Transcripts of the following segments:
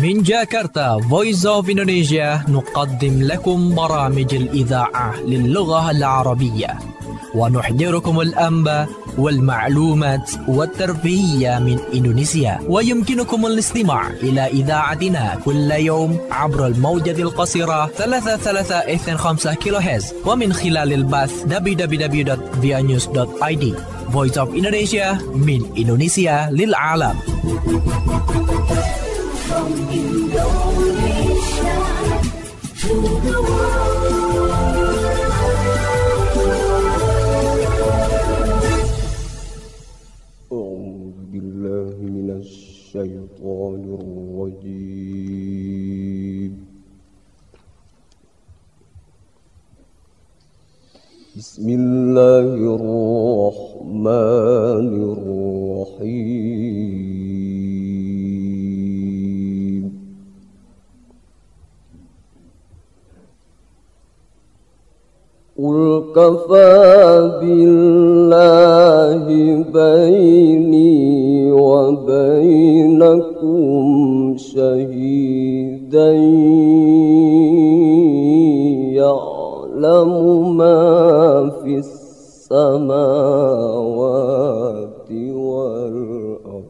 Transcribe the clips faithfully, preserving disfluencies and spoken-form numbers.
من جاكرتا Voice of Indonesia نقدم لكم برامج الإذاعة للغة العربية ونحضركم الأنباء والمعلومات والترفيهية من إندونيسيا. ويمكنكم الاستماع إلى إذاعتنا كل يوم عبر الموجة القصيرة ثلاثة ثلاثة اثنين خمسة كيلو هرتز ومن خلال البث دبليو دبليو دبليو دوت via news دوت آي دي. Voice of Indonesia من إندونيسيا للعالم. From Indonesia to the world. أعوذ بالله من الشيطان الرجيم. بسم الله الرحمن الرحيم. قل كفى بالله بيني وبينكم شهيدا يعلم ما في السماوات والأرض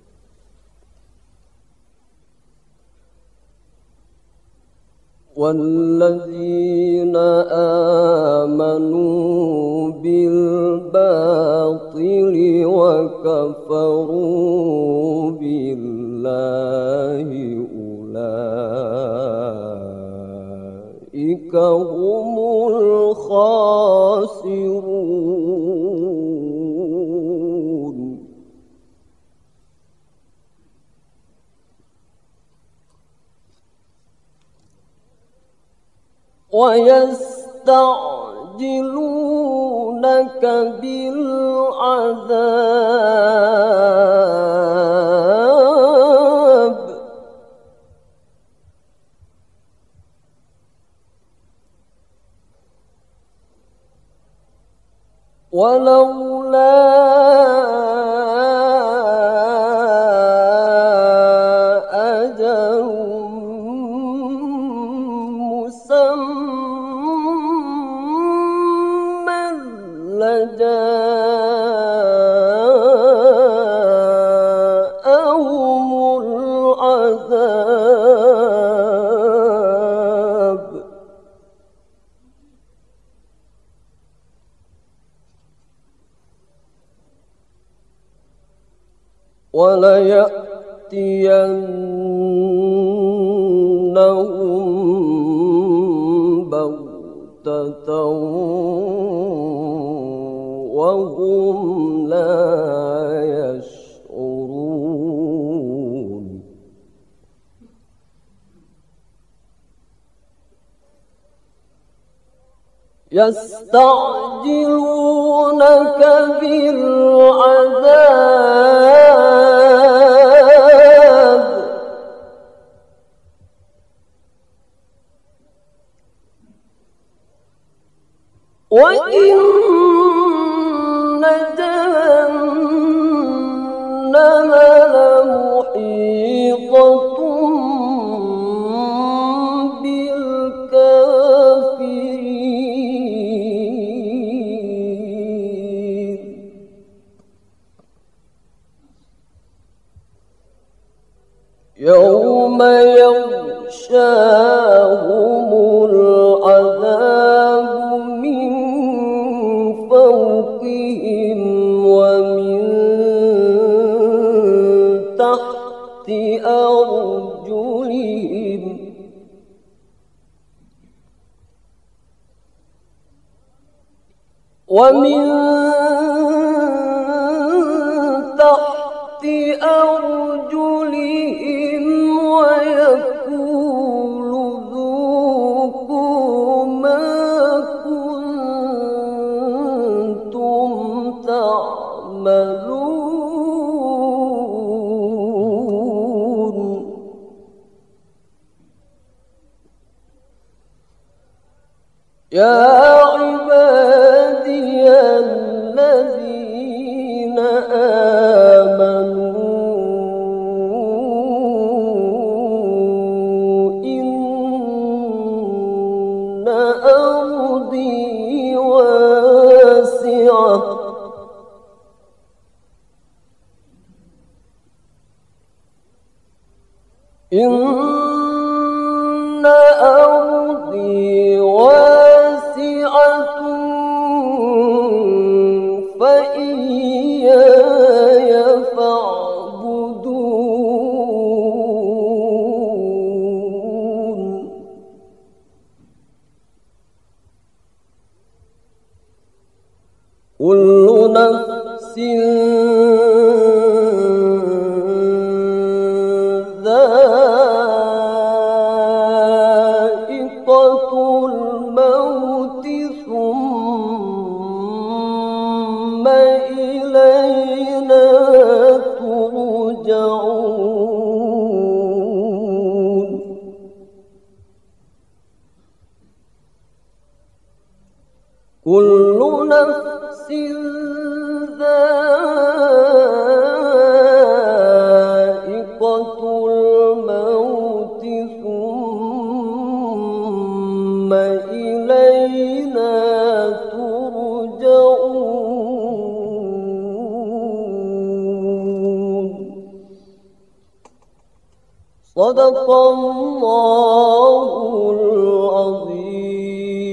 والذين آمنوا بالباطل وكفروا بالله أولئك هم الخاسرون. ويستعجلونك بالعذاب ولولا أجل مسمى لجاءهم العذاب وليأتينهم بغتة وهم لا يشعرون. يستعجلونك بالعذاب وإن جهنم لمحيطة بالكافرين. يوم يغشاهم العذاب من فوقهم ومن تحت أرجلهم ومن تحت أرجلهم ويقول ذوقوا ما كنتم تعملون. يا عبادي الذين آمنوا إن أرضي واسعة فإياي فاعبدون كل نفس ذائقة الموت ثم إلينا ترجعون كل نفس ذائقة الموت ثم إلينا ترجعون صدق الله العظيم.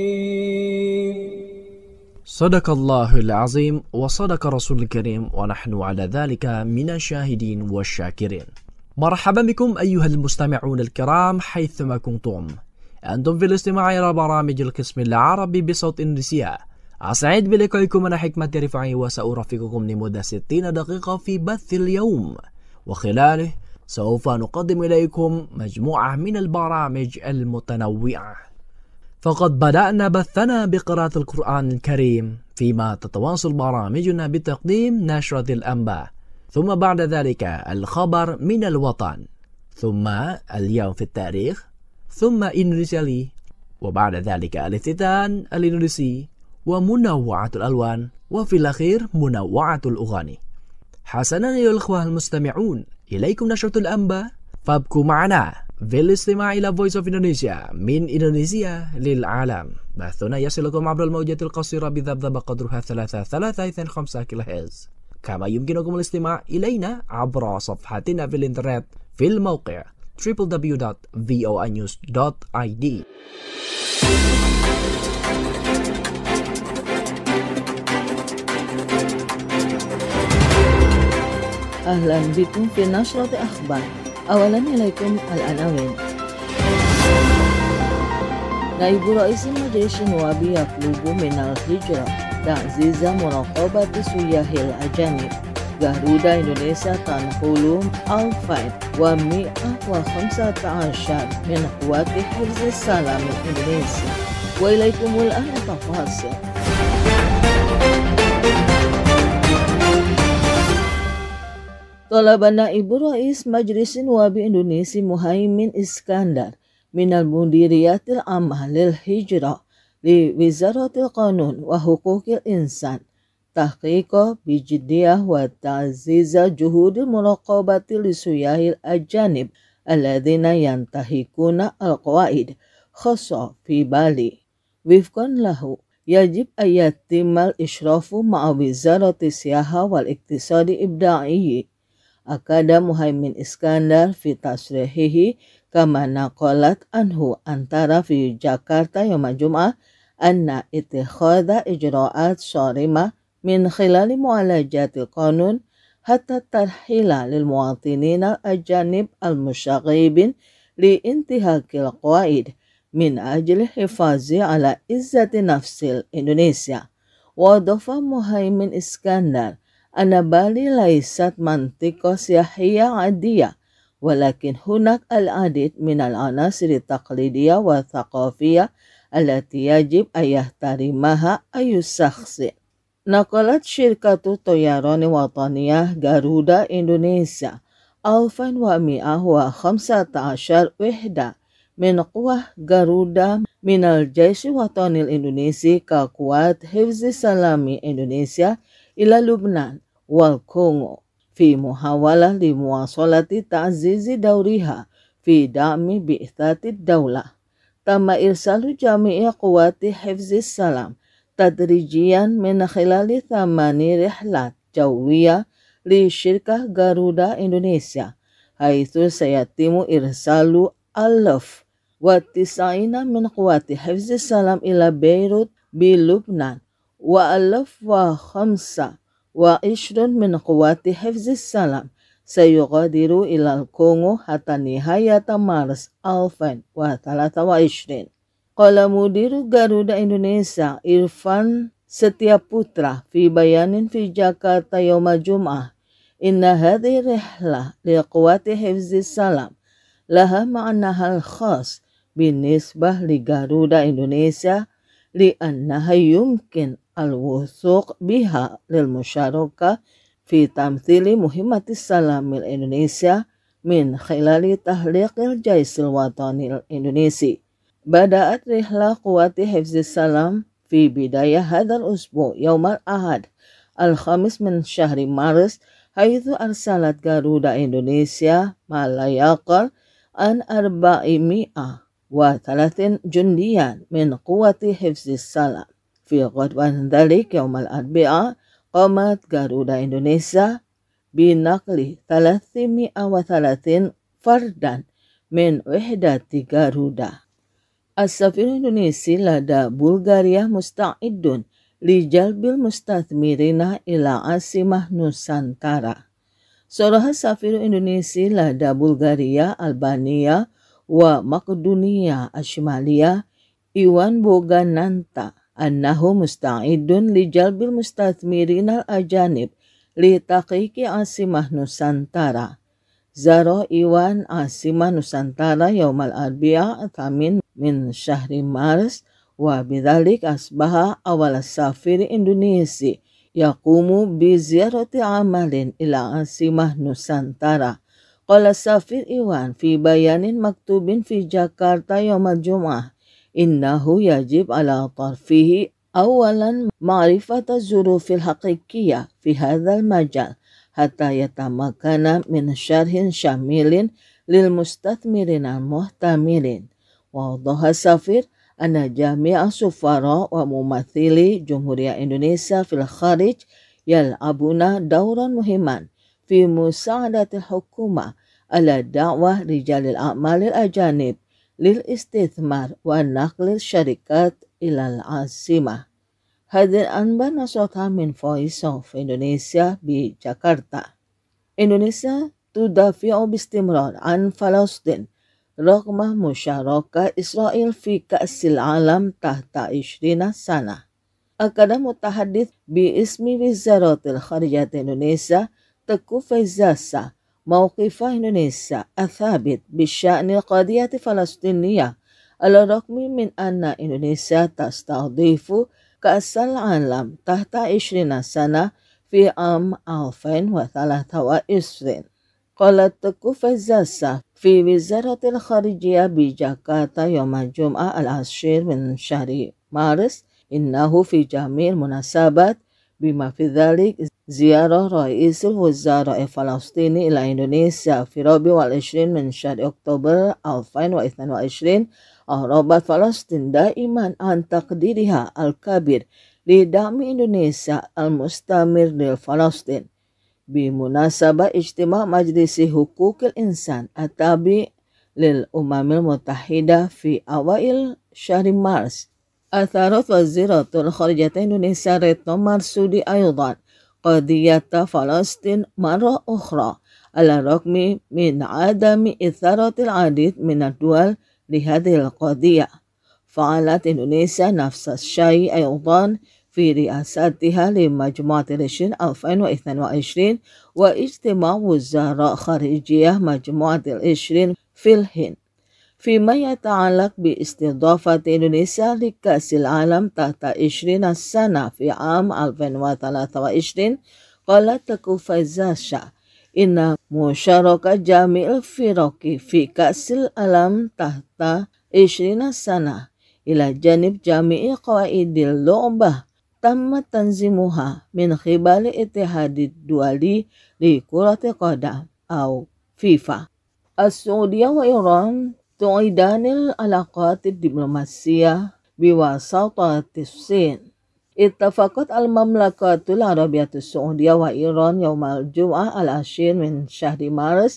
صدق الله العظيم وصدق رسول الكريم ونحن على ذلك من الشاهدين والشاكرين. مرحبا بكم أيها المستمعون الكرام حيثما كنتم، أنتم في الاستماع إلى برامج القسم العربي بصوت إندونيسيا. أسعد بلقائكم أنا حكمة رفاعي وسأرافقكم لمدة ستين دقيقة في بث اليوم، وخلاله سوف نقدم إليكم مجموعة من البرامج المتنوعة. فقد بدأنا بثنا بقراءة القرآن الكريم، فيما تتواصل برامجنا بتقديم نشرة الأنباء، ثم بعد ذلك الخبر من الوطن، ثم اليوم في التاريخ، ثم إندونيسيا لي، وبعد ذلك الافتتان الإندونيسي ومنوعة الألوان، وفي الأخير منوعة الأغاني. حسنا أيها الأخوة المستمعون، إليكم نشرة الأنباء، فابقوا معنا في الاستماع إلى Voice of Indonesia من إندونيسيا للعالم. بثنا يصلكم عبر الموجات القصيرة بذبذب قدرها ثلاثة ثلاثة خمسة كيلو هرتز، كما يمكنكم الاستماع إلينا عبر صفحتنا في الإنترنت في الموقع دبليو دبليو دبليو دوت في او اي نيوز دوت اي دي. أهلا بكم في نشرة أخبار. أولا إليكم العناوين. نائب رئيس المجلس النوابي يطلب من الهجرة تعزيز مراقبة سياح الأجانب. Garuda Indonesia تنقل ألفين ومئة وخمسة عشر من قوات حفظ السلام إندونيسيا. وإليكم الآن التفاصيل. طلب نائب رئيس مجلس النواب إندونيسي مهيمن إسكندر من المديريات العامة للهجرة لوزارة القانون وحقوق الإنسان تحقيق بجدية وتعزيز جهود مراقبة لسياح الأجانب الذين ينتهكون القواعد خاصة في بالي. وفقا له يجب أن يتم الإشراف مع وزارة السياحة والاقتصاد الإبداعي. أكد مهيمن إسكندر في تصريحه كما نقلت عنه أنترا في جاكرتا يوم الجمعة أن اتخاذ إجراءات صارمة من خلال معالجات القانون حتى الترحيل للمواطنين الأجانب المشاغبين لانتهاك القواعد من أجل الحفاظ على عزة نفس إندونيسيا. وأضاف مهيمن إسكندر أن بالي ليست منطقة سياحية عادية، ولكن هناك العديد من العناصر التقليدية والثقافية التي يجب أن يحترمها أي شخص. نقلت شركة طيران وطنية جارودا إندونيسيا ألفين ومئة وخمسة عشر وحدة من قوى جارودا من الجيش الوطني الإندونيسي كقوات حفظ سلام إندونيسيا إلى لبنان والكونغو في محاولة لمواصلة تعزيز دورها في دعم بعثات الدولة. تم إرسال جميع قوات حفظ السلام تدريجيا من خلال ثمان رحلات جوية لشركة جارودا إندونيسيا haitsu sayatimu irsalu alaf wa tis'ina min quwati hifzis salam ila Beirut bi Lubnan wa alaf wa khamsa wa ishrun min quwati hifzis salam sayughadiru ila al-Kongo hatta nihayata Maret alfan wa thalatha wa ishrin. Qala mudiru Garuda Indonesia Irfan Setiaputra fi bayanin fi Jakarta yauma Jum'ah, inna hadhihi rihlah liquwati hifzis salam laha ma'naha al-khas binisbah li Garuda Indonesia li'annaha yumkin al-wuthuq biha lil musyarakah fi tamthili muhimmatis salamil Indonesia min khilali tahliqil jaisil watanil Indonesia. Bada'at rihla quwati hifzis salam fi bidayah hadal usbu yaumal ahad al-khamis min syahri Maret, haitsu arsalat Garuda Indonesia malayaqal an arba'imi'ah wa thalathin jundiyan min quwati hifzis salam. Fi ghadwan dhalik yaumal arbi'a qamat Garuda Indonesia binaqli thalathimi'a wa thalathin fardan min wihdati Garuda. As-safir Indonesia lada Bulgaria musta'idun li jalbil mustathmirina ila asimah Nusantara. Soroha safir Indonesia lada Bulgaria, Albania wa Makedonia Ashmalia Iwan Bogananta annahu musta'idun li jalbil mustathmirina al-ajanib li taqiqi asimah Nusantara. Zaro Iwan asimah Nusantara yaumal arbi'a thamin min syahri Maret wa bidzalik asbaha awal safir Indonesia yaqumu bi ziyarati amalin ila asimah Nusantara. Qala safir Iwan fi bayanin maktubin fi Jakarta yaumal Jum'ah, innahu yajib ala tarfihi awalan ma'rifata zurufil haqiqiyah fi hadzal majal hatta yatamakana min syarhin syamilin lil mustathmirin al-muhtamirin. Wa wadhaha safir anna jami'a sufara wa mumathili Jumhuriyah Indonesia fil kharij yal'abuna dauran muhiman fi musa'adatil hukuma ala da'wah rijalil a'malil ajanib lil istithmar wa naqlil syarikat ilal asimah. Hadir anba nasotha min Voice of Indonesia bi Jakarta. Indonesia tudafi'u bistimrar an Falastin raqma musyarakah Israel fi ka'sil alam tahta ishrina sana. Akada mutahadith bi ismi Wizaratil Kharijat Indonesia Teguh Faizasa mawqifah Indonesia athabit bisya'ni qadiyati Falastiniyah ala raqmi min anna Indonesia tastahdifu ka'sal alam tahta ishrina sana fi am alfain wa thalatha wa isrin. Qala Teguh Faizasa fi Wizaratil Kharijiyah bi Jakarta yawma Jum'ah al-ashir min syahri Maret, innahu fi jamil munasabat bima fi dhalik ziyarah Raisul Wuzara Falastini ila Indonesia fi rabi wal ishrin min syahri Oktober alfain wa ithnan wa ishrin. Arabat Falastin daiman an taqdiriha al-kabir li da'mi Indonesia al-mustamir lil Falastin bimunasabah ijtima' majlisi hukukil insan atabi lil umamil mutahidah fi awail syahri Mars. Atharat waziratul kharijat Indonesia Retno Marsudi aydan qadiyata Falastin marra ukhra ala raqmi min adami itharatil adid min ad-dual li hadhil qadiyah. Fa'alat Indonesia nafsa syai aydan fi riasatiha li majmu'atil ishrin alfain wa ithnan wa ishrin wa ijtima' wuzara kharijiyah majmu'atil ishrin fil Hind fima yata'alaq bi istidafati Indonesia li ka'sil alam tahta ishrina sana fi am alfain wa thalatha wa ishrin. Qala Teguh Faizasa inna musyarakah jami'il firaqi fi ka'sil alam tahta ishrina sana ila janib jami'i qawaidil lu'bah tamma tanzimuha min khibali ittihadid duali li kurati qadam au FIFA. As-Saudiyah wa Iran tu'idanil alaqatid diplomasiyah biwasatatis Sin. Ittafaqat al-Mamlakatul Arabiyatus Saudiyah wa Iran yaumal Jum'ah al-ashir min syahri Maret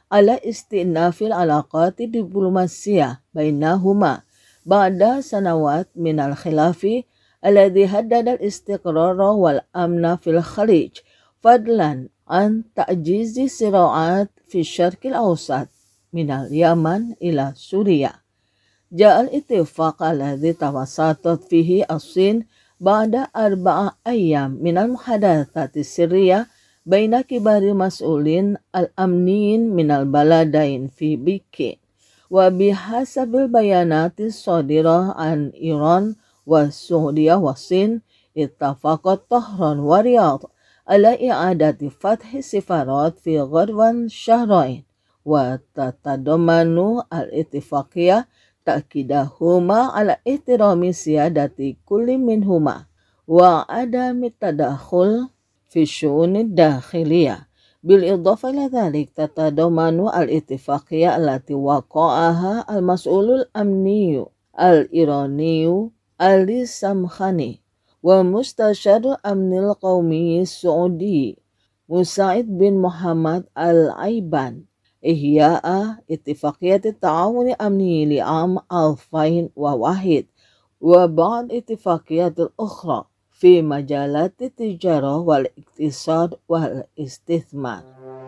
على استئناف العلاقات الدبلوماسية بينهما بعد سنوات من الخلاف الذي هدد الاستقرار والأمن في الخليج، فضلا عن تعزيز الصراعات في الشرق الأوسط من اليمن إلى سوريا. جاء الاتفاق الذي توسطت فيه الصين بعد أربعة أيام من المحادثات السرية بين كبار المسؤولين الأمنيين من البلدين في بكين. وبحسب البيانات الصادرة عن إيران والسعودية والصين، اتفقت طهران والرياض على إعادة فتح السفارات في غضون شهرين، وتتضمن الاتفاقية تأكيدهما على احترام سيادة كل منهما وعدم التدخل في الشؤون الداخلية. بالإضافة إلى ذلك تتضمن الاتفاقية التي وقعها المسؤول الأمني الإيراني علي سمخاني ومستشار الأمن القومي السعودي مساعد بن محمد العيبان إحياء اتفاقية التعاون الأمني لعام ألفين وواحد وبعض اتفاقيات أخرى في مجالات التجارة والاقتصاد والاستثمار.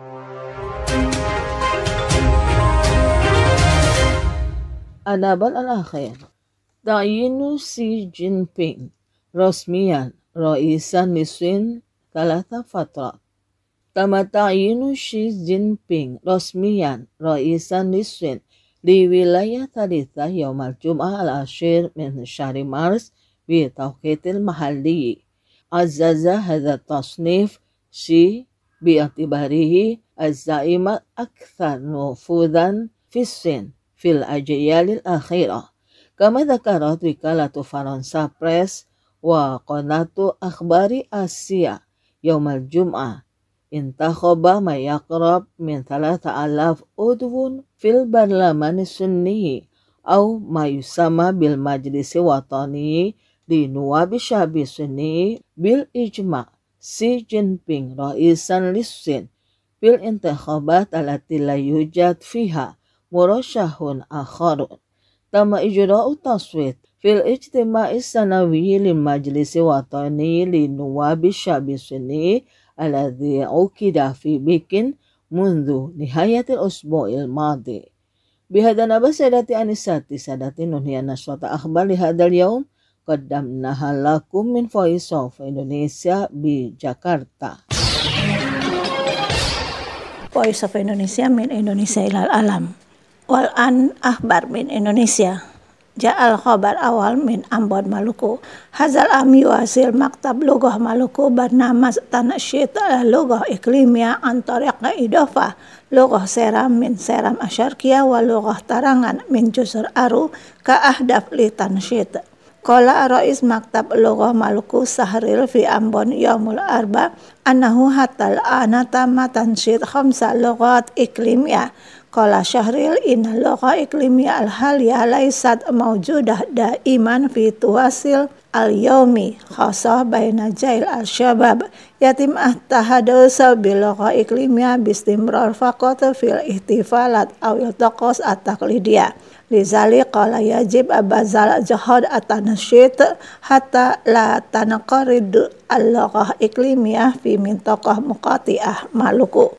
النبأ الأخير، تعيين سي جين بينغ رسميا رئيسا للصين ثلاث فترات. تم تعيين شي جين بينغ رسميا رئيسا للصين لولاية ثالثة يوم الجمعة العاشر من شهر مارس بتوقيت المحلي. عزز هذا التصنيف شي باعتباره الزعيم الأكثر نفوذا في الصين في الأجيال الأخيرة. كما ذكرت وكالة فرنسا بريس وقناة أخبار آسيا يوم الجمعة، انتخب ما يقرب من ثلاثة آلاف عضو في البرلمان الصيني أو ما يسمى بالمجلس الوطني لنواب الشعب الصيني بالإجماع سي جين بينغ رئيسا للصين في الانتخابات التي لا يوجد فيها مرشح آخر. تم إجراء التصويت في الاجتماع السنوي للمجلس الوطني لنواب الشعب الصيني الذي عقد في بكين منذ نهاية الأسبوع الماضي. بهذا نبأ سادتي أنساتي سادتي ننهي نشرة أخبار لهذا اليوم قدمناها لكم من Voice of Indonesia بجاكرتا. Voice of Indonesia min Indonesia ilal alam. Wal an akhbar min Indonesia. Ja'al khabar awal min Ambon Maluku. Hazal ami wasil maktab lughah Maluku bernama Tanashit lughah iklimia antariqa idofa lughah seram min seram asyarkia wa lughah tarangan min jusur aru ka ahdaf li tanashit. Qala Rais Maktab Lughah Maluku Sahril fi Ambon Yaumul Arba annahu hatal ana tamma tanshid khamsa lughat iklimiyah. Qala Syahril inna lugha iklimiyah al-haliyah laysat mawjudah daiman fi tuwasil al-yawmi khasah baina jail al-syabab yatim ahtahadus bil lugha iklimiyah bistimrar faqat fil ihtifalat awil taqos at-taqlidiyah. Lizalik qala yajib abazal jahad at-tanashit hatta la tanaqarid al-lughah iklimiyah fi mintaqah muqati'ah Maluku.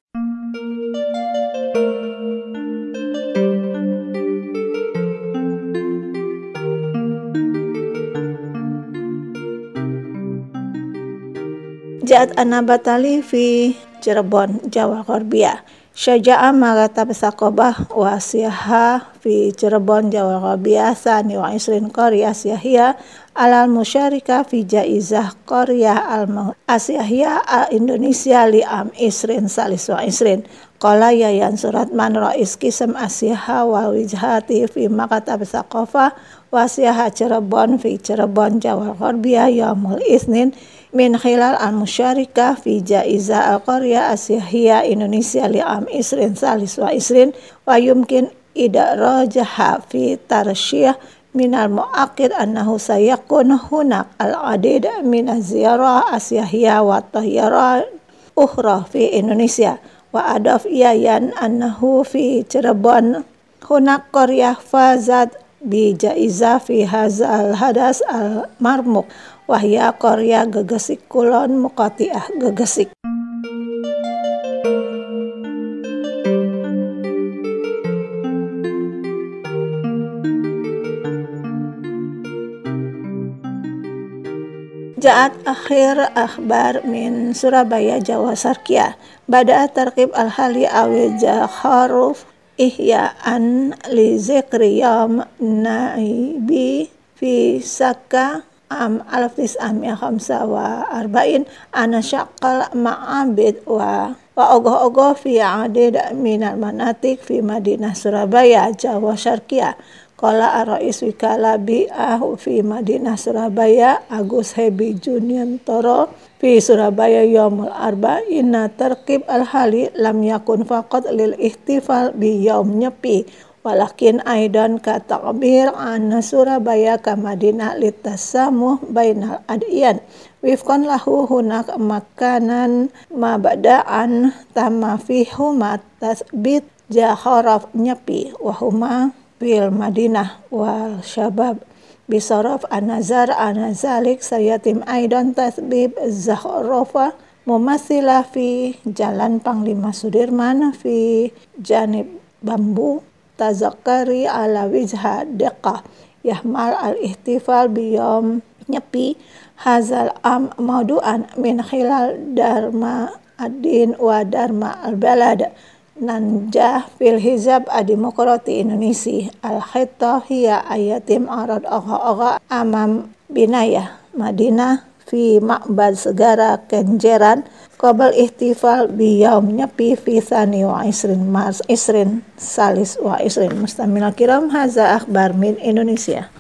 Ja'at Anabatali fi Cirebon, Jawa Ghorbiyah. Syaja'a magatab saqobah wa siyaha fi Cirebon, Jawa Ghorbiyah sani wa isrin qaryah siyahiyah alal musyarika fi jaizah qaryah al asyahiyah al Indonesia li am isrin salis wa isrin. Qala Yayan Suratman Rais Kisem Asyaha wa wijhati fi makatab saqofah wa siyaha Cirebon fi Cirebon, Jawa Ghorbiyah yaumul isnin min khilal al-musyarikah fi jaizah al-qarya asyahiyah Indonesia li'am isrin salis wa isrin wa yumkin idrajaha fi tarsyih min al-mu'aqid annahu sayakun hunak al-adid min az-ziyarah asyahiyah wa tahyarah ukhra fi Indonesia Wa adaf iyayan annahu fi Cirebon hunak qaryah fazat bi jaiza fi hazal hadas al marmuk wahya qarya Gegesik Kulon Muqatiah Gegesik. Ja'at akhir akhbar min Surabaya Jawa Sarkia bada tarkib al-hali awi jakharuf ihya'an li zikri yawm naibi fi sakka am alaf tis'amiyah khamsa wa arba'in ana syaqqal ma'abid wa wa ogoh-ogoh fi adid minal manatik fi Madinah Surabaya Jawa Sarkia. Qala ar-rais wikala bi'ah fi Madinah Surabaya Agus Hebi Juniantoro fi Surabaya yaumul arba inna tarkib al-hali lam yakun faqat lil ihtifal bi yaum nyepi walakin aidan ka takbir anna Surabaya ka Madinah litasamuh bainal adyan wifqan lahu hunak makanan mabada'an tamma fihuma tasbit jaharaf nyepi wahuma fil Madinah wal syabab bisaraf an-nazar anazalik sayatim aidan tasbib zakhrofa mumatsila fi Jalan Panglima Sudirman fi janib bambu tazakkari ala wijha deqah yahmal al-ihtifal biyom nyepi hazal am maudu'an min khilal dharma ad-din wa dharma al-balad nanjah fil hizab adimokrati Indonesia al-khittah hiya ayatim arad agha-agha amam binayah Madinah fi ma'bad segara Kenjeran qabal ihtifal biyaum nyepi fi thani wa isrin mars isrin salis wa isrin. Mustamil kiram haza akhbar min Indonesia.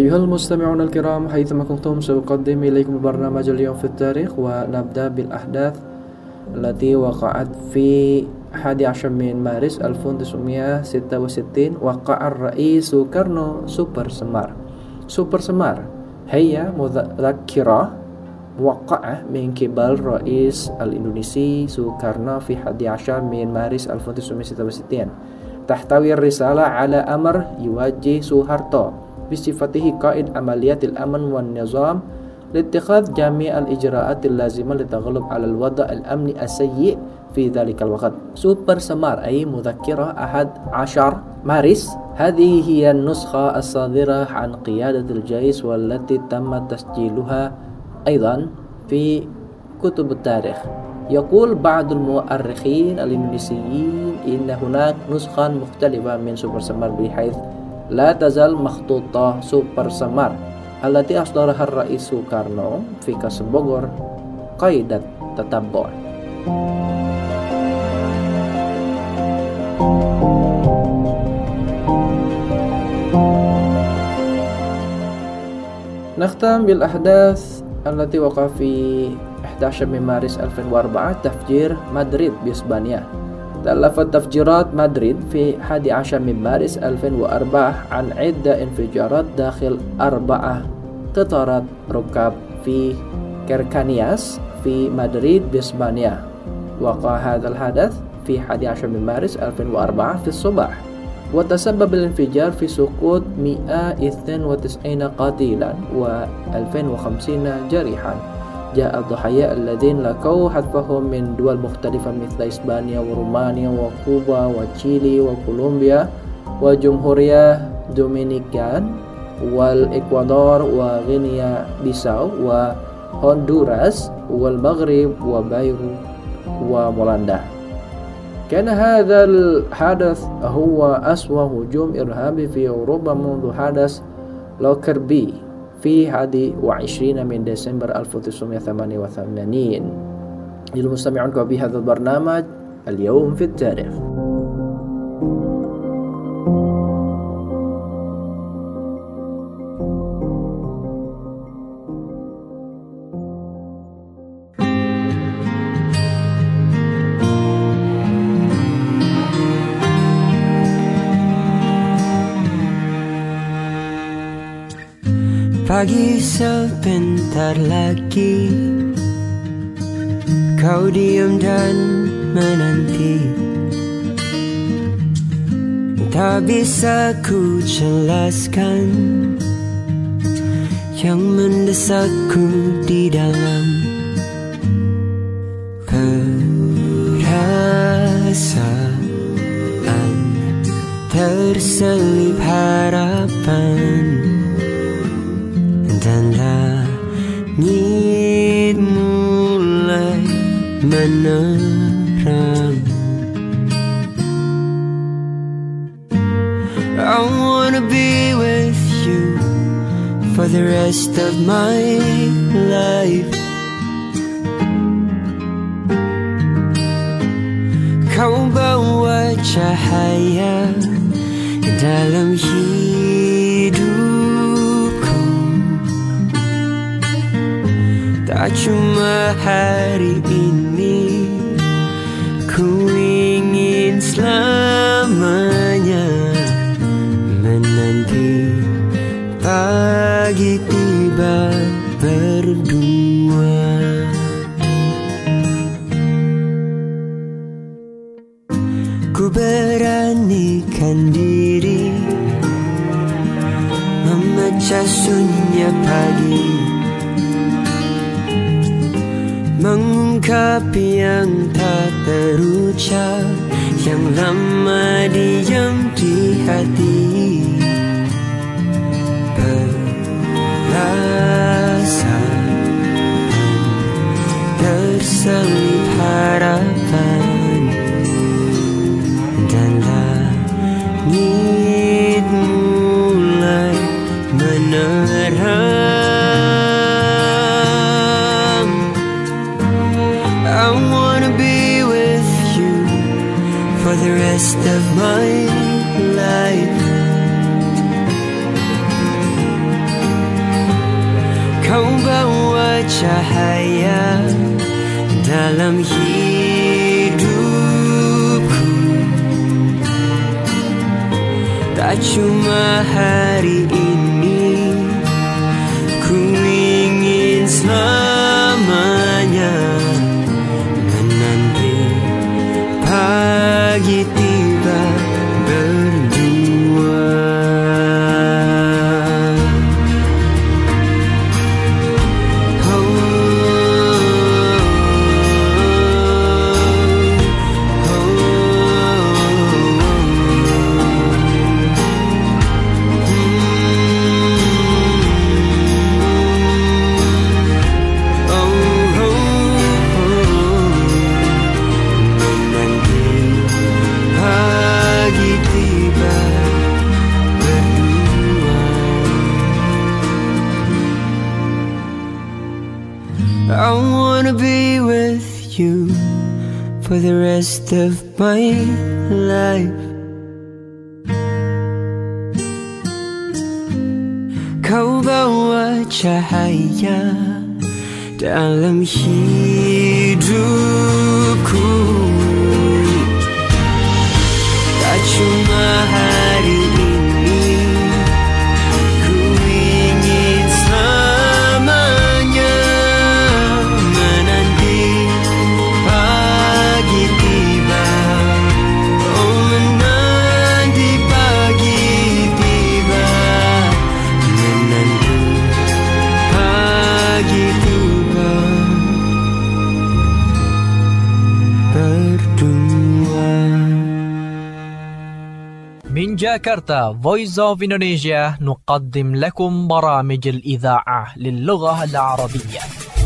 أيها المستمعون الكرام حيثما كنتم سأقدم إليكم برنامج اليوم في التاريخ ونبدأ بالأحداث التي وقعت في حادي عشر من مارس ألف وتسعمائة وستة وستين. وقع الرئيس سوكارنو سوبر سمار. سوبر سمار هي مذكرة موقعة من قبل رئيس الإندونيسي سوكارنو في حادي عشر من مارس ألف وتسعمائة وستة وستين، تحتوي الرسالة على أمر يوجه سوهارتو بصفته قائد عمليات الأمن والنظام لاتخاذ جميع الإجراءات اللازمة للتغلب على الوضع الأمني السيء في ذلك الوقت. سوبر سمار أي مذكرة أحد عشر مارس، هذه هي النسخة الصادرة عن قيادة الجيش والتي تم تسجيلها أيضا في كتب التاريخ. يقول بعض المؤرخين الإندونيسيين إن هناك نسخة مختلفة من سوبر سمار بحيث لا تزال مخطوطة سوبر سمار التي أصدرها الرئيس سوكارنو في قصر بوغور قيد التتبع. نختم بالأحداث التي وقع في أحد عشر من مارس ألفين وأربعة، تفجير مدريد بإسبانيا. تلفت تفجيرات مدريد في أحد عشر من مارس ألفين وأربعة عن عدة انفجارات داخل أربعة قطارات ركاب في كيركانياس في مدريد بإسبانيا. وقع هذا الحدث في أحد عشر من مارس ألفين وأربعة في الصباح، وتسبب الانفجار في سقوط مئة واثنين وتسعين قتيلا وألفين وخمسين جريحا. جاء الضحايا الذين لقوا حتفهم من دول مختلفة مثل إسبانيا ورومانيا وكوبا وتشيلي وكولومبيا وجمهورية دومينيكان والإكوادور وغينيا بيساو وهندوراس والمغرب وبيرو ومولندا. كان هذا الحدث هو أسوأ هجوم إرهابي في أوروبا منذ حدث لوكربي في حادي وعشرين من ديسمبر ألف وتسعمائة وثمانية وثمانين. للمستمعون بهذا البرنامج اليوم في التاريخ. Pagi sebentar lagi kau diam dan menanti, tak bisa ku jelaskan yang mendesakku di dalam perasaan terselip harapan. Dan langit mulai menerang. I wanna be with you for the rest of my life. Kau bawa cahaya dalam hidup, tak cuma hari ini, ku ingin selamanya menanti pagi tiba berdua. Ku beranikan diri memecah sunyi pagi, mengungkap yang tak terucap, yang lama diam di hati. Perasaan terselip harapan, dan langit mulai menerang. The rest of my life, cahaya dalam hidupku. Tak cuma hari ini, ku ingin selamanya menanti pagi tiba berdua. I wanna be with you for the rest of my life. Kau bawa cahaya dalam hidupku. Tak cuma hari ini, ku ingin selamanya menanti pagi tiba. Oh, menanti pagi tiba, menanti pagi tiba berdua. من جاكرتا Voice of Indonesia نقدم لكم برامج الإذاعة للغة العربية.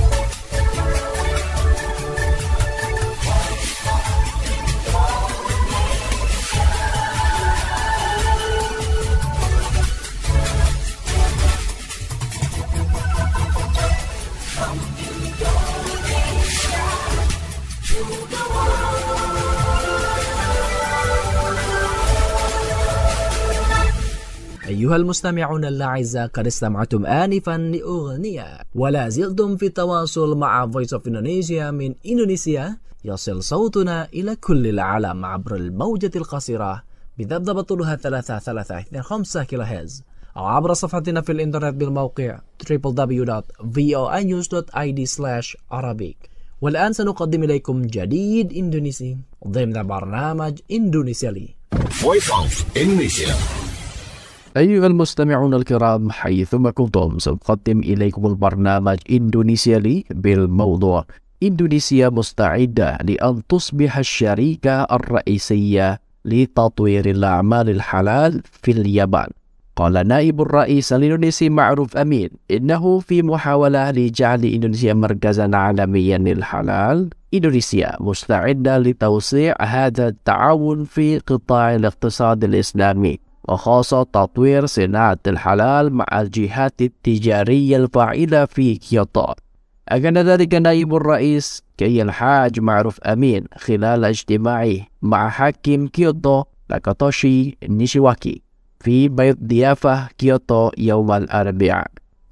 أيها المستمعون الأعزاء، قد استمعتم آنفا لأغنية ولا زلتم في التواصل مع Voice of Indonesia من إندونيسيا. يصل صوتنا إلى كل العالم عبر الموجة القصيرة بذبذبة طولها ثلاثة ثلاثة اثنين خمسة كيلو هرتز، أو عبر صفحتنا في الإنترنت بالموقع دبليو دبليو دبليو دوت في او اي نيوز دوت اي دي سلاش عربيك. والآن سنقدم إليكم جديد إندونيسي ضمن برنامج إندونيسيالي. Voice of Indonesia. أيها المستمعون الكرام، حيثما كنتم سنقدم إليكم البرنامج إندونيسيالي بالموضوع إندونيسيا مستعدة لأن تصبح الشريكة الرئيسية لتطوير الأعمال الحلال في اليابان. قال نائب الرئيس الإندونيسي معروف أمين إنه في محاولة لجعل إندونيسيا مركزا عالميا للحلال، إندونيسيا مستعدة لتوسيع هذا التعاون في قطاع الاقتصاد الإسلامي، وخاصة تطوير صناعة الحلال مع الجهات التجارية الفاعلة في كيوتو. أكد ذلك نائب الرئيس كي الحاج معروف أمين خلال اجتماعه مع حاكم كيوتو تاكاتوشي نيشيواكي في بيت ضيافة كيوتو يوم الأربعاء.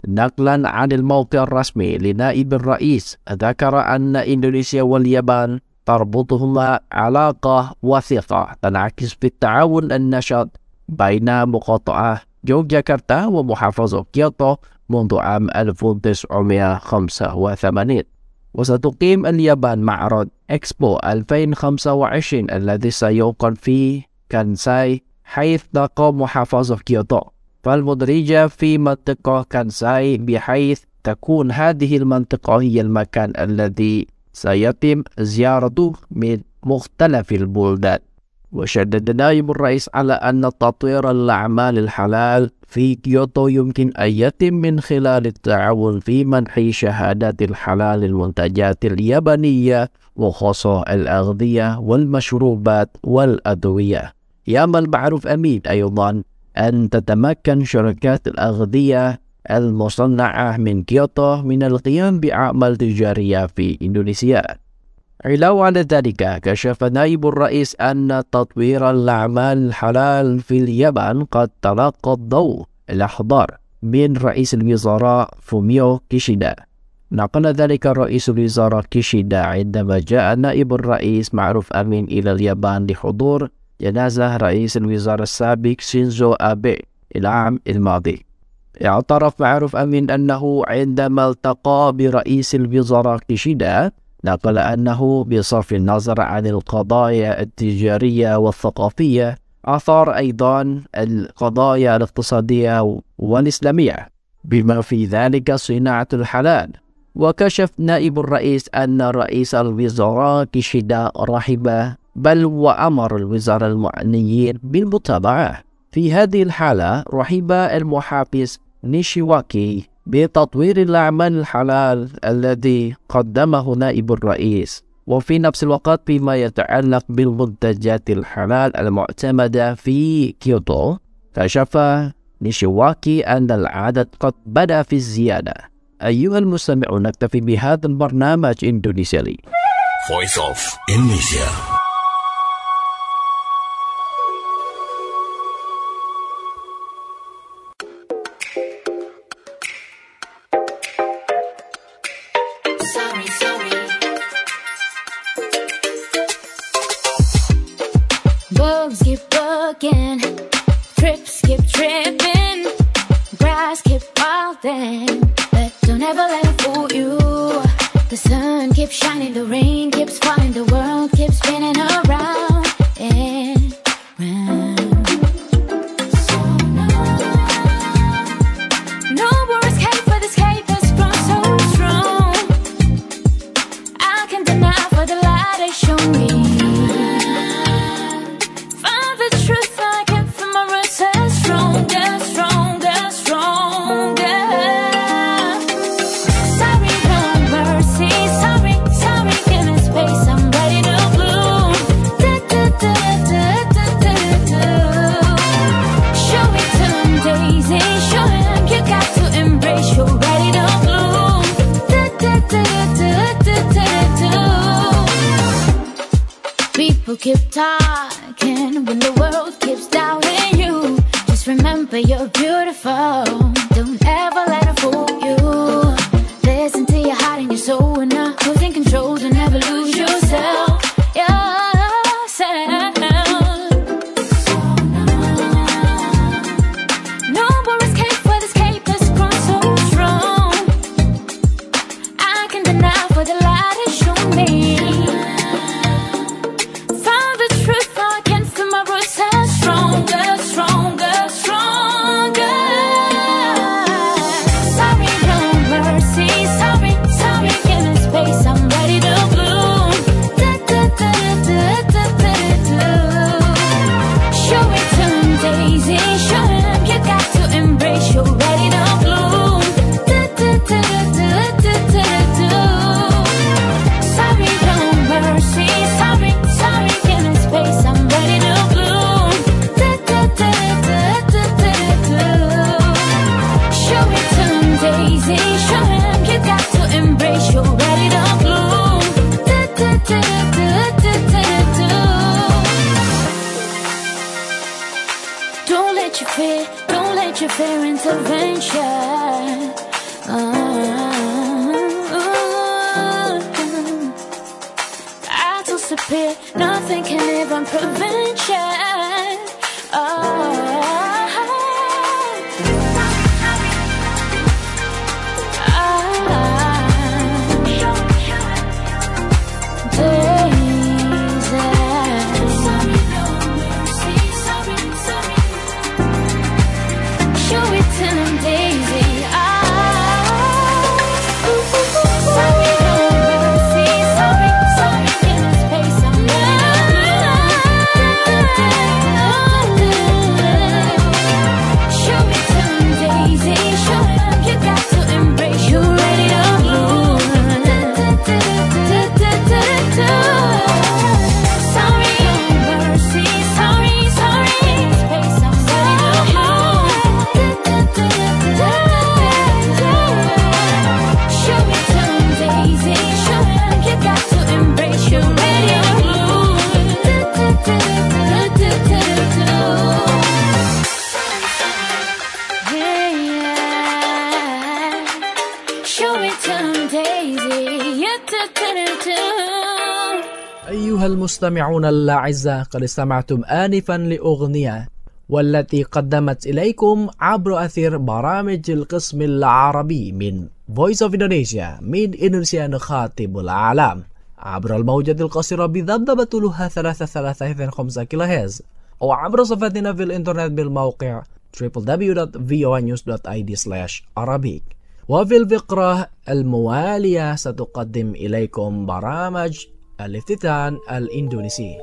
نقلا عن الموقع الرسمي لنائب الرئيس، ذكر أن إندونيسيا واليابان تربطهما علاقة وثيقة تنعكس في التعاون النشط بين مقاطعة يوغياكرتا ومحافظة كيوتو منذ عام ألف وتسعمائة وخمسة وثمانين. وستقيم اليابان معرض إكسبو ألفين وخمسة وعشرين الذي سيقام في كانساي، حيث تقام محافظة كيوتو فالمدرجة في منطقة كانساي، بحيث تكون هذه المنطقة هي المكان الذي سيتم زيارته من مختلف البلدان. وشدد نائب الرئيس على أن تطوير الأعمال الحلال في كيوتو يمكن أن يتم من خلال التعاون في منح شهادات الحلال للمنتجات اليابانية، وخاصة الأغذية والمشروبات والأدوية. يأمل معروف أمين أيضا أن تتمكن شركات الأغذية المصنعة من كيوتو من القيام بأعمال تجارية في إندونيسيا. علاوة على ذلك، كشف نائب الرئيس أن تطوير الأعمال الحلال في اليابان قد تلقى الضوء الأخضر من رئيس الوزراء فوميو كيشيدا نقل ذلك رئيس الوزراء كيشيدا عندما جاء نائب الرئيس معروف أمين إلى اليابان لحضور جنازة رئيس الوزراء السابق شينزو آبي العام الماضي. اعترف معروف أمين أنه عندما التقى برئيس الوزراء كيشيدا نقل أنه بصرف النظر عن القضايا التجارية والثقافية أثار أيضا القضايا الاقتصادية والإسلامية بما في ذلك صناعة الحلال. وكشف نائب الرئيس أن رئيس الوزراء كيشيدا رحب بل وأمر الوزراء المعنيين بالمتابعة. في هذه الحالة رحب المحافظ نيشيواكي بتطوير الأعمال الحلال الذي قدمه نائب الرئيس، وفي نفس الوقت فيما يتعلق بالمنتجات الحلال المعتمدة في كيوتو كشف نيشيواكي أن العدد قد بدأ في الزيادة. أيها المستمعون، نكتفي بهذا البرنامج إندونيسيالي. Voice of Indonesia. Sorry, sorry. Bugs keep bugging, trips keep tripping, grass keep wilding, but don't ever let it fool you. The sun keeps shining, the rain keeps falling, the world keeps spinning around and round. So no, no more escape, but escape has grown so strong. I can't deny for the light they show me. Find the truth I can feel my roots are stronger, stronger, stronger. Sorry, no mercy, sorry, sorry, give me space, I'm ready to bloom. Da, da, da, da, da, da, da. Show it to him, Daisy, show him you got to embrace, you're ready to bloom. Da, da, da, da, da, da, da. People keep talking when the world keeps doubting you. Just remember you're beautiful. Don't ever let it fool you. Listen to your heart and your soul, and not who's in control. Don't ever lose yourself. Yourself. No more escape, for the escape has grown so strong. I can deny for the light has shown me. Found the truth, I can feel my roots are stronger, stronger, stronger. Sorry, no mercy, sorry, sorry, give me space, I'm ready to bloom. Da, da, da, da, da, da, da. Show it to him, Daisy, show him you got to embrace, you're ready to bloom. Da, da, da, da, da, da, da. Sorry, no mercy, sorry, sorry, give me space, I'm ready to bloom. Da, da, da, da, da, da, da. Show it to him, Daisy, show him you got to embrace, you're ready to bloom. Da, da, da, da, da, da, da. Don't let your fear, don't let your fear intervention. Battles appear, nothing can even prevention. Show it to them, Daisy. Sorry, no mercy, sorry, sorry, give me space, I'm ready to bloom. أيها المستمعون الأعزاء، قد استمعتم آنفا لأغنية والتي قدمت إليكم عبر أثير برامج القسم العربي من Voice of Indonesia من إندونيسيا نخاطب العالم عبر الموجة القصيرة بذبذبة طولها ثلاثة ثلاثة اثنين خمسة كيلو هرتز، أو عبر صفحتنا في الإنترنت بالموقع دبليو دبليو دبليو دوت فوa news دوت اي دي سلاش arabic. وفي الفقرة الموالية ستقدم إليكم برامج الافتتان الإندونيسي.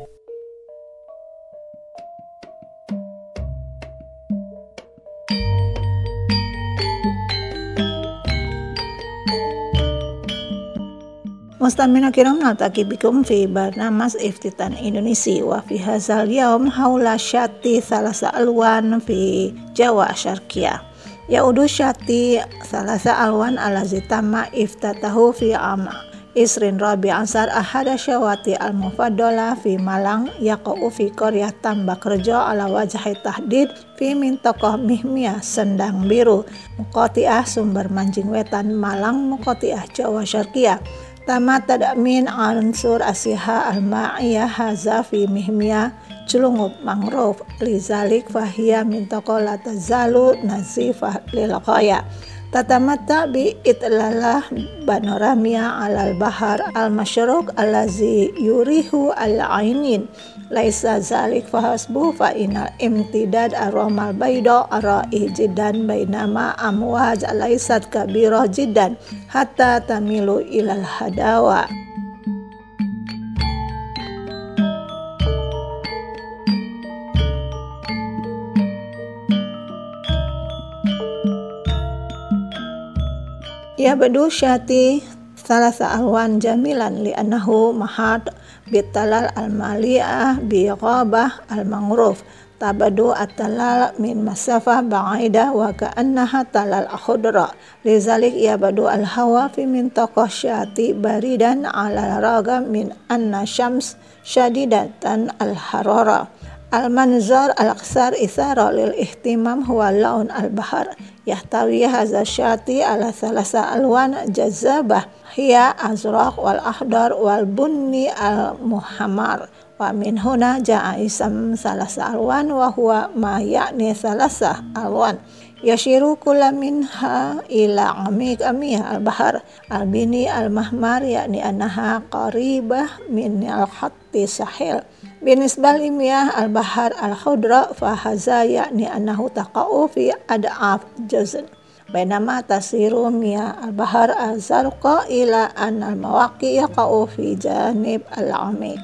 مستمعينا الكرام، نلتقي بكم في برنامج افتتان إندونيسي، وفي هذا اليوم حول شاتي ثلاث ألوان في جوا الشرقية. يعود شاتي ثلاث ألوان الذي تم افتتاحه في عام عشرين رابع عشر أحد شواتي المفضلة في مالang يقع في قرية Tambak Rejo على وجه التحديد في منطقة Mihmia Sendang Biru, Mukotiah Sumber Manjing Wetan, Malang, Mukotiah Jawa Syarqiyah. Tama tadmin ansur asiha al-ma'iyah haza fi Mihmia Celungup mangrove lizalik fahiyya mintaqo la tazalu nazifah lil ghaya. Tatamata bi itlalah panoramia alal bahar al-masyruq allazi yurihu al-ainin laisa zalik fahasbu fa inal imtidad aromal baydo ara'i jiddan bainama amwaj laisat kabiro jiddan hatta tamilu ilal hadawa. Ya badu syati thalatha alwan jamilan li'annahu mahad bitalal al-mali'ah bi'ghabah al-mangruf tabadu at-talal min masafah ba'ida wa ka'annaha talal akhudra lizalik ya badu al-hawa fi mintaqah syati baridan ala ragam min anna syams syadidatan al-harara. Al-manzar al-aksar ithara lil ihtimam huwa laun al-bahar yahtawi hadza syati ala thalasa alwan jazabah hiya azraq wal ahdar wal bunni al-muhammar wa min huna ja'a isam thalasa alwan wa huwa ma ya'ni thalasa alwan yashiru kulla minha ila amik amiyah al-bahar al-bini al-mahmar yakni annaha qaribah min al-khatti sahil. Binisbah limiyah al-bahar al-khudra fahaza yakni annahu taqa'u fi ad'af jazn bainama tasiru miyah al-bahar al-zarqa ila an al-mawaqi yaqa'u fi janib al-amik.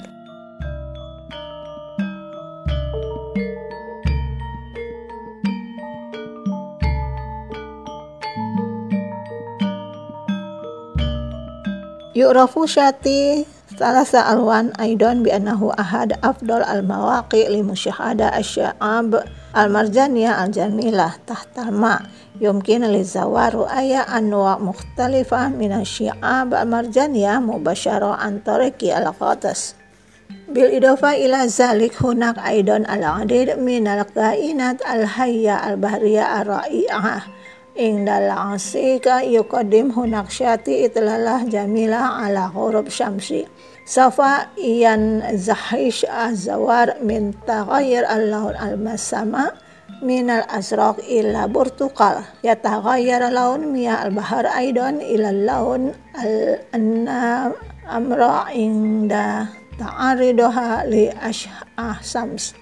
Yu'rafu syati thalatha alwan aidan bi annahu ahad afdal al-mawaqi' li musyahada asy-sya'ab al-marjaniyah al-jamilah tahta al-ma' yumkin li zawaru aya anwa' mukhtalifah min asy-sya'ab al-marjaniyah mubasyara an tariqi al-ghatas. Bil idafa ila zalik hunak aidan al-adid min al-kainat al-hayya al-bahriyah ar-ra'i'ah indal asika yuqaddim hunak syati itlalah jamilah ala ghurub syamsi safa iyan zahish azawar min taghayyur al-laun al-masama min al-azraq ila burtuqal yataghayyar laun miyah al-bahar aidan ila laun al-amra inda ta'aridoha li ash'ah sams.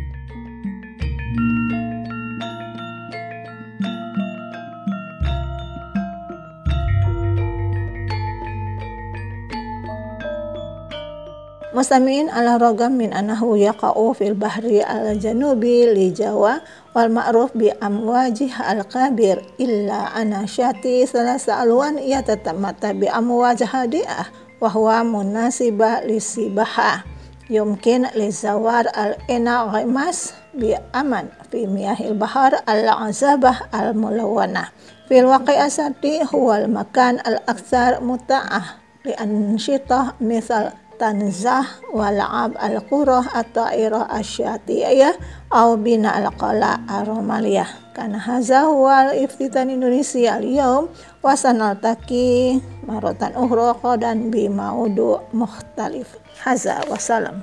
Mustami'in ala ragam min annahu yaqa'u fil bahri al-janubi li Jawa wal ma'ruf bi amwajih al-kabir illa ana syati thalatha alwan yatatamata bi amwaj hadiah wa huwa munasibah li sibaha yumkin li zawar al-ina ghaimas bi aman fi miyahil bahar al-azabah al-mulawwanah fil waqi'asati huwa al-makan al-aktsar muta'ah li ansyitah misal tanzah wal'ab al-qurah at-ta'irah asyatiyah au bina al-qala aromaliyah. Karena haza huwa al-iftitan Indonesia al-yawm wa sanaltaqi maratan ukhra qadan bi maudu mukhtalif. Haza wassalam.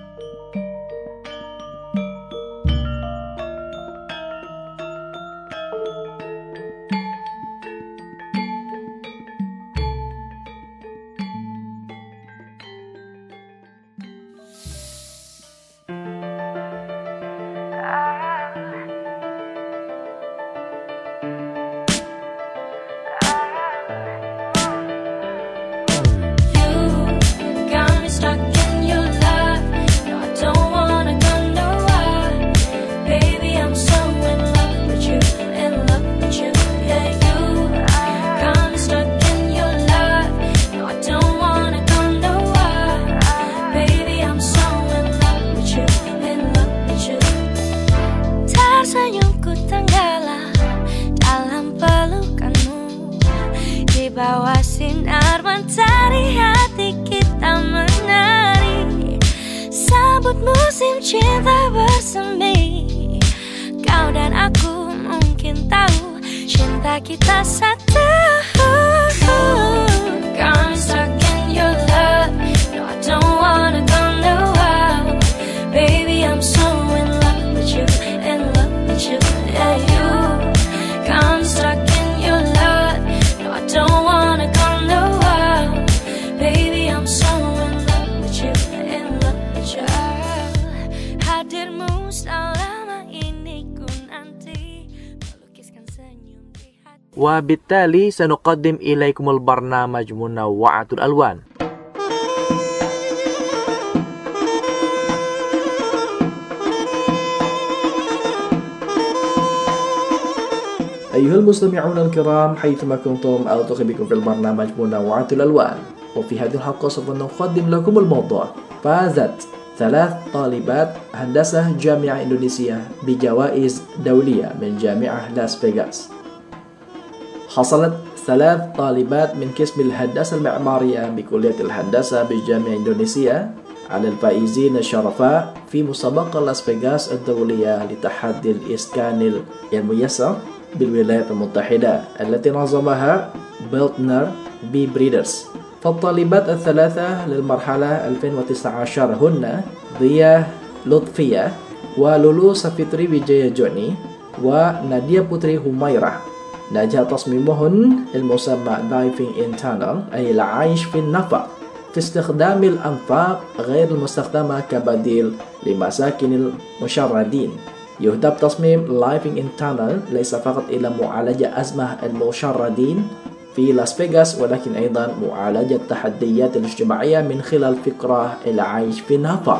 Bawah sinar mentari hati kita menari, sambut musim cinta bersemi. Kau dan aku mungkin tahu cinta kita satu. Come stuck in your love, no I don't wanna go nowhere. Baby I'm so in love with you, in love with you, yeah you. Come stuck in your love, no I don't wanna go nowhere. Baby I'm so in love with you, in love with you. Hadirmu selama ini ku nanti, melukiskan senyum di hati. وبالتالي سنقدم إليكم البرنامج منوعة الألوان. أيها المستمعون الكرام حيثما كنتم ألتقي بكم في البرنامج منوعة الألوان، وفي هذه الحلقة سوف نقدم لكم الموضوع فازت ثلاث طالبات هندسة جامعة إندونيسيا بجوائز دولية من جامعة لاس فيغاس. حصلت ثلاث طالبات من قسم الهندسة المعمارية بكلية الهندسة بجامعة إندونيسيا على الفائزين الشرفاء في مسابقة لاس فيغاس الدولية لتحدي الإسكان الميسر بالولايات المتحدة التي نظمها بيلتنر بي بريدرز. فالطالبات الثلاثة للمرحلة ألفين وتسعة عشر هن ضياء لطفية ولولو سافيتري ويجايا جوني ونادية بوتري هميرة. نجح تصميمهن المسمى Diving in Tunnel أي العيش في النفق في استخدام الأنفاق غير المستخدمة كبديل لمساكن المشردين. يهدف تصميم Living in Tunnel ليس فقط إلى معالجة أزمة المشردين في لاس فيغاس، ولكن أيضا معالجة التحديات الاجتماعية من خلال فكرة العيش في النفق.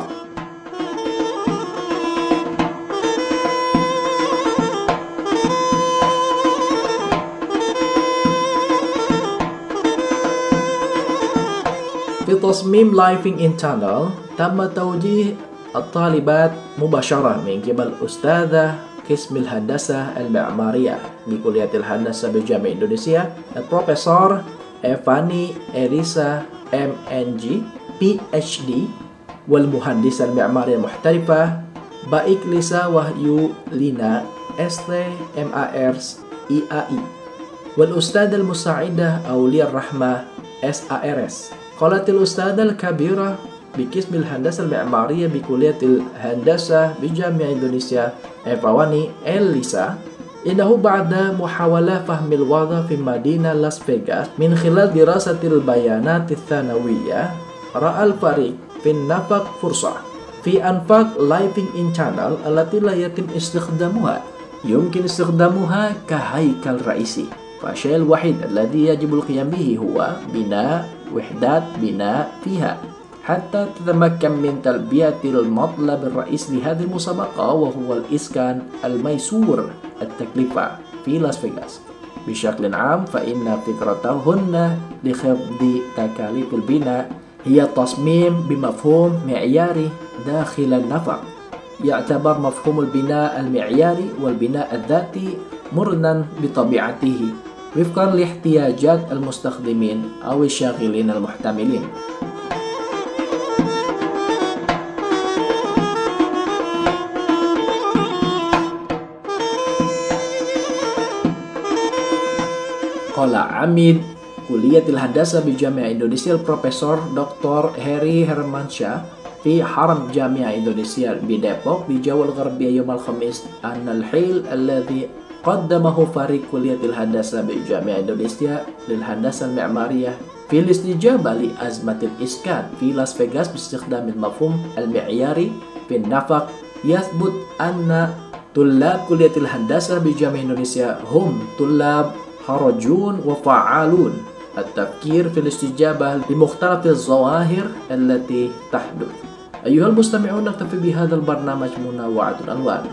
في تصميم Living in Tunnel تم توجيه الطالبات مباشرة من قبل أستاذة قسم الهندسة المعمارية بكلية الهندسة بجامعة إندونيسيا البروفيسور إيفاني إليسا إم إن جي بي إتش دي، والمهندسة المعمارية المحترفة بايك ليسا وهيو لينا إس تي إم إيه آر إي إيه إي، والأستاذة المساعدة أولياء الرحمة إس إيه آر إس. قالت الأستاذة الكبيرة بقسم الهندسة المعمارية بكلية الهندسة بجامعة إندونيسيا إيفاني إليسا إنه بعد محاولة فهم الوضع في مدينة لاس فيغاس من خلال دراسة البيانات الثانوية، رأى الفريق في النفق فرصة في أنفاق Living in Tunnel التي لا يتم استخدامها يمكن استخدامها كهيكل رئيسي. فالشيء الوحيد الذي يجب القيام به هو بناء وحدات بناء فيها حتى تتمكن من تلبية المطلب الرئيسي لهذه المسابقة، وهو الإسكان الميسور التكلفة في لاس فيغاس. بشكل عام فإن فكرتهن لخفض تكاليف البناء هي التصميم بمفهوم معياري داخل النفق. يعتبر مفهوم البناء المعياري والبناء الذاتي مرنا بطبيعته وفقا لاحتياجات المستخدمين أو الشاغلين المحتملين. Qala Amid Kuliyatil Handasa bi Jami'ah Indonesia Profesor Doktor Heri Hermansyah fi Haram Jami'ah Indonesia di Depok di Jawa Al-Gharbiyah Yawm Al-Khamis An-Nalhil alladhi qaddamahu Fariq Kuliyatil Handasa bi Jami'ah Indonesia lil Handasa Al-Mi'mariyah fi al-istijabah li azmatil iskan fi Las Vegas باستخدام المفهوم المعياري في النفق يثبت أن طلاب كلية الهندسة بجامعة إندونيسيا هم طلاب خرجون وفعالون التفكير في الاستجابة لمختلف الظواهر التي تحدث. أيها المستمعون، نكتفي بهذا البرنامج منوعة الألوان.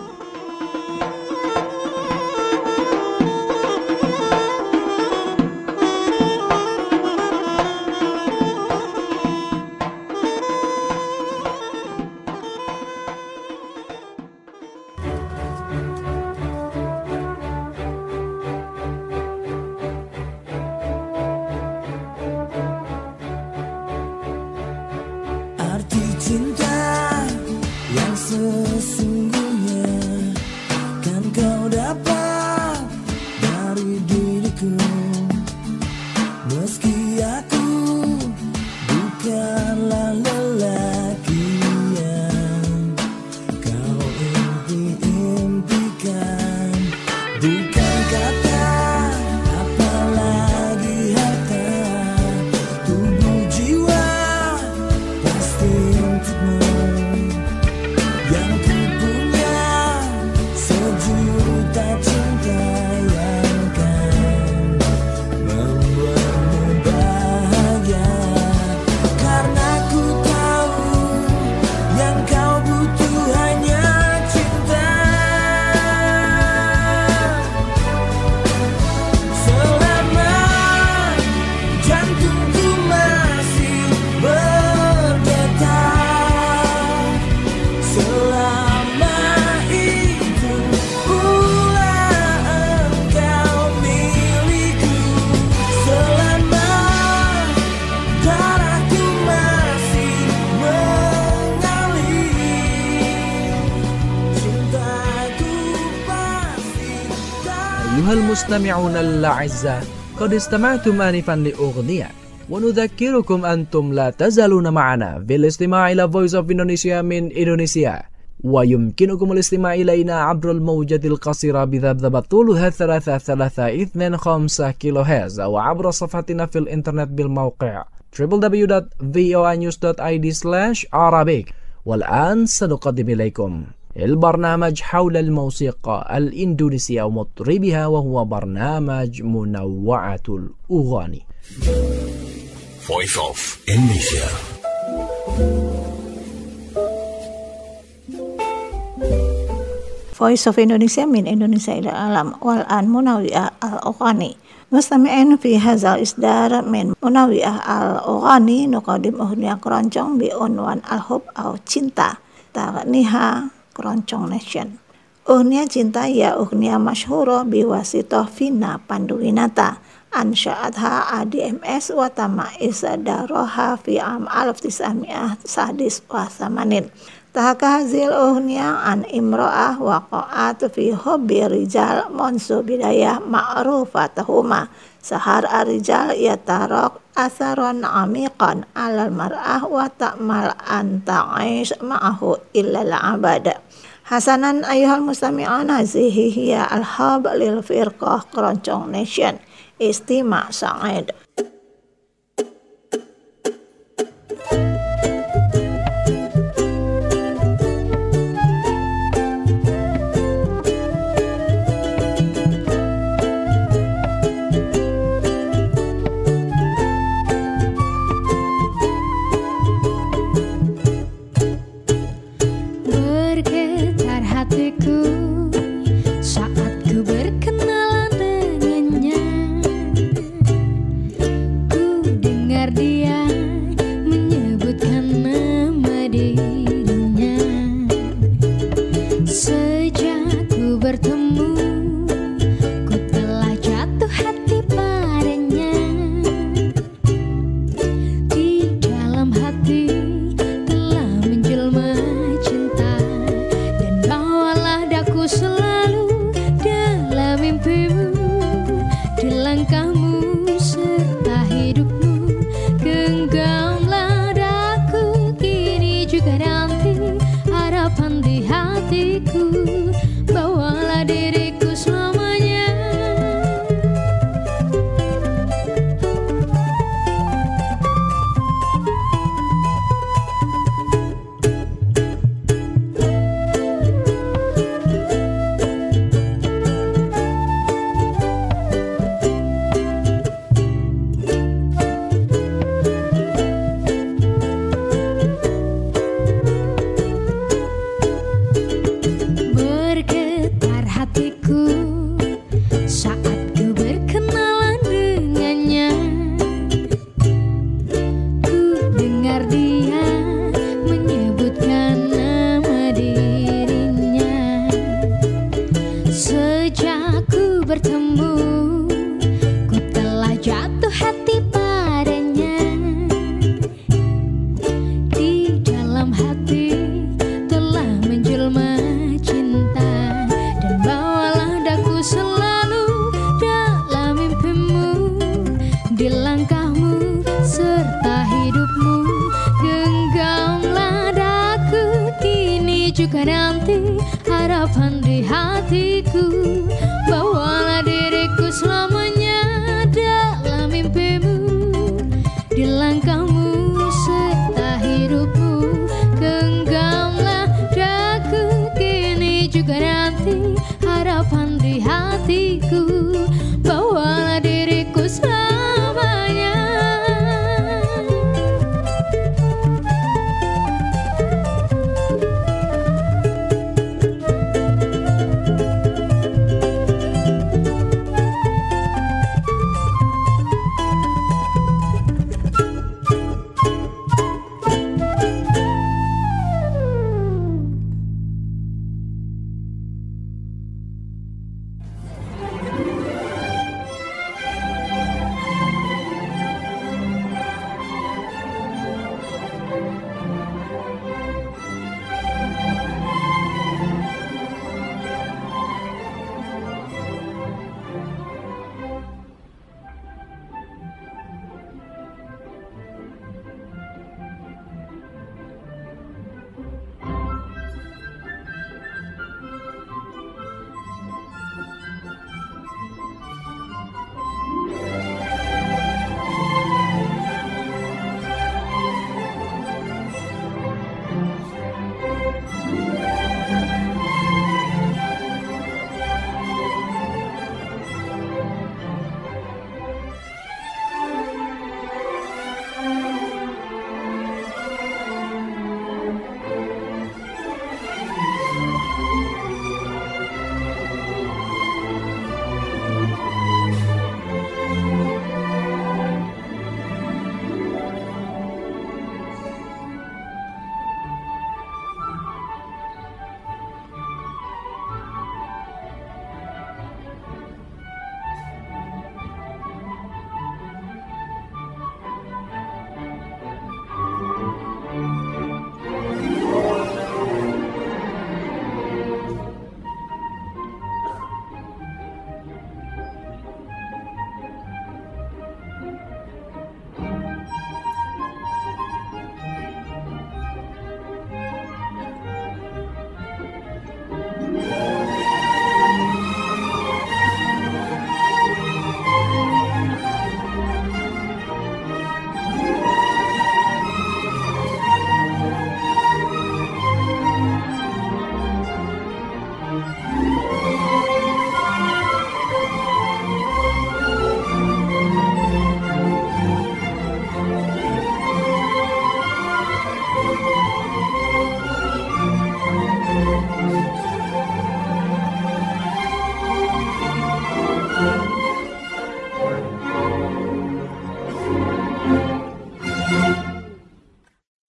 Arti cinta yang sesungguhnya kan kau dapat dari diriku, meski aku bukanlah lelaki yang kau impi-impikan. Bukan kata apalagi harta, tubuh jiwa pasti untukmu. Yang ku punya sejuta cinta yang kan membuatmu bahagia. Karena ku tahu yang kau butuh hanya cinta. Selama jantungku masih berdetak, selama itu pula engkau milikku. Selama darahku masih mengalir, cintaku pasti tak. أيها المستمعون الأعزاء، قد استمعتم آنفا لأغنية، ونذكركم أنتم لا تزالون معنا في الاستماع إلى Voice of Indonesia من إندونيسيا، ويمكنكم الاستماع إلينا عبر الموجة القصيرة بذبذبة طولها ثلاثة ثلاثة اثنين خمسة كيلو هرتز، أو عبر صفحتنا في الإنترنت بالموقع دبليو دبليو دبليو دوت في او اي نيوز دوت اي دي سلاش عربيك. والآن سنقدم إليكم البرنامج حول الموسيقى الإندونيسية ومطربها، وهو برنامج منوعة الأغاني. Voice of Indonesia. Voice of Indonesia min Indonesia ila alam wal an munawiyah al-Oghani. Mustami'in fi hazal isdar min munawiyah al-Oghani nuqadim uhniya keroncong bi unwan al-hub au cinta taghniha keroncong nation. Uhniya cinta ya uhniya masyhuro bi wasitoh Vina Panduwinata ansya'atha A D M S wa tama isadaroha fi am alif tis'ami'ah sadis wa samanin. Tahaka hazil uhniya an imro'ah waqa'at fi hubbi rijal monsu bidayah ma'rufatahuma. Sahar arijal yatarok asaron amikan alal mar'ah wa ta'mal an ta'ish ma'ahu illal abada. Hasanan ayuhal mustami'an, hazihi hiya al-hab lil firqah keroncong nation. Istima' Sa'id. Bergetar hatiku saat ku berkenalan dengannya. juga nanti harapan di hatiku. Bawalah diriku selamanya. Bergetar hatiku saat ku berkenalan dengannya. Ku dengar dia menyebutkan nama dirinya. Sejak ku bertemu, ku telah jatuh hati padanya. Di dalam hati telah menjelma cinta, dan bawalah daku selalu dalam mimpimu. Di langkahmu serta hidupmu, genggamlah daku kini juga nanti harapan di hatiku. Bawalah diriku selamanya.